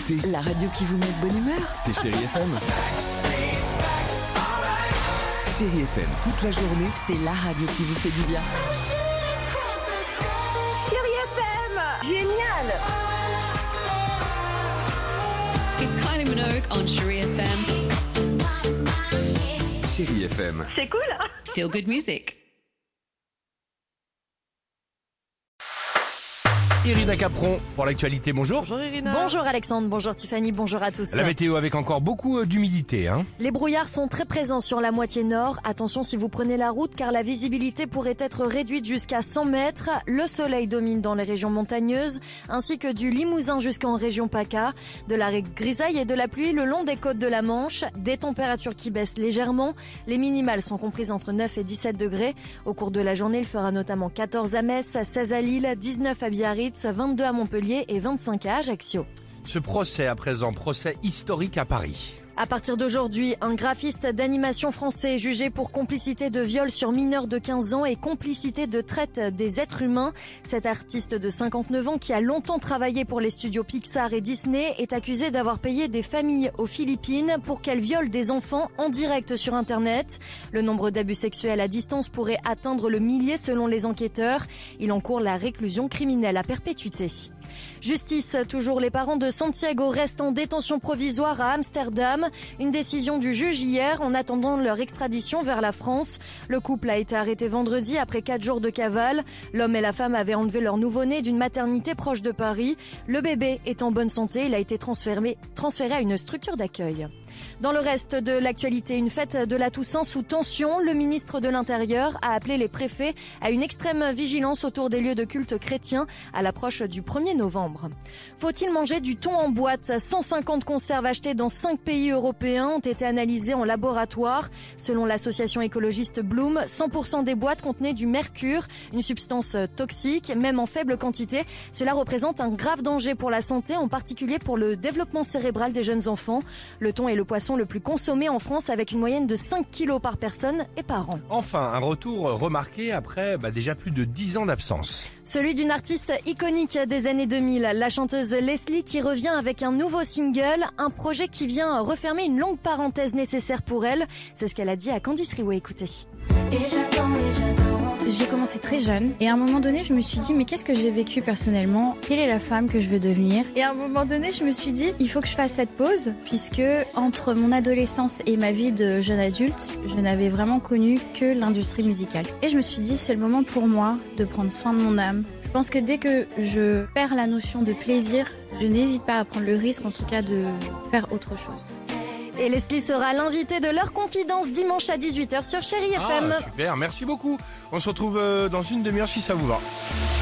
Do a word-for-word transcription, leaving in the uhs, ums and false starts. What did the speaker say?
écoutez la radio qui vous met de bonne humeur. C'est Chérie F M. Chérie F M, toute la journée. C'est la radio qui vous fait du bien. Chérie F M, génial. It's Kylie Minogue on Chérie F M. Chérie F M. C'est cool. Feel good music. Irina Capron pour l'actualité, bonjour. Bonjour Irina. Bonjour Alexandre, bonjour Tiffany, bonjour à tous. La météo avec encore beaucoup d'humidité. Hein. Les brouillards sont très présents sur la moitié nord. Attention si vous prenez la route car la visibilité pourrait être réduite jusqu'à cent mètres. Le soleil domine dans les régions montagneuses ainsi que du Limousin jusqu'en région PACA. De la grisaille et de la pluie le long des côtes de la Manche. Des températures qui baissent légèrement. Les minimales sont comprises entre neuf et dix-sept degrés. Au cours de la journée, il fera notamment quatorze à Metz, seize à Lille, dix-neuf à Biarritz, vingt-deux à Montpellier et vingt-cinq à Ajaccio. Ce procès à présent, procès historique à Paris. À partir d'aujourd'hui, un graphiste d'animation français est jugé pour complicité de viol sur mineur de quinze ans et complicité de traite des êtres humains. Cet artiste de cinquante-neuf ans qui a longtemps travaillé pour les studios Pixar et Disney est accusé d'avoir payé des familles aux Philippines pour qu'elles violent des enfants en direct sur Internet. Le nombre d'abus sexuels à distance pourrait atteindre le millier selon les enquêteurs. Il encourt la réclusion criminelle à perpétuité. Justice, toujours les parents de Santiago restent en détention provisoire à Amsterdam. Une décision du juge hier en attendant leur extradition vers la France. Le couple a été arrêté vendredi après quatre jours de cavale. L'homme et la femme avaient enlevé leur nouveau-né d'une maternité proche de Paris. Le bébé est en bonne santé, il a été transféré, transféré à une structure d'accueil. Dans le reste de l'actualité, une fête de la Toussaint sous tension. Le ministre de l'Intérieur a appelé les préfets à une extrême vigilance autour des lieux de culte chrétiens à l'approche du premier novembre. Faut-il manger du thon en boîte ? cent cinquante conserves achetées dans cinq pays européens ont été analysées en laboratoire. Selon l'association écologiste Bloom, cent pour cent des boîtes contenaient du mercure, une substance toxique, même en faible quantité. Cela représente un grave danger pour la santé, en particulier pour le développement cérébral des jeunes enfants. Le thon est le poisson le plus consommé en France avec une moyenne de cinq kilos par personne et par an. Enfin, un retour remarqué après bah, déjà plus de dix ans d'absence. Celui d'une artiste iconique des années deux mille, la chanteuse Leslie qui revient avec un nouveau single, un projet qui vient refermer une longue parenthèse nécessaire pour elle. C'est ce qu'elle a dit à Candice Riouet, écoutez. Et j'attends, et j'attends. J'ai commencé très jeune et à un moment donné je me suis dit mais qu'est-ce que j'ai vécu personnellement ? Quelle est la femme que je veux devenir ? Et à un moment donné je me suis dit il faut que je fasse cette pause puisque entre mon adolescence et ma vie de jeune adulte, je n'avais vraiment connu que l'industrie musicale. Et je me suis dit c'est le moment pour moi de prendre soin de mon âme. Je pense que dès que je perds la notion de plaisir, je n'hésite pas à prendre le risque en tout cas de faire autre chose. Et Leslie sera l'invitée de leur confidence dimanche à dix-huit heures sur Chérie F M. Ah, super, merci beaucoup. On se retrouve dans une demi-heure si ça vous va.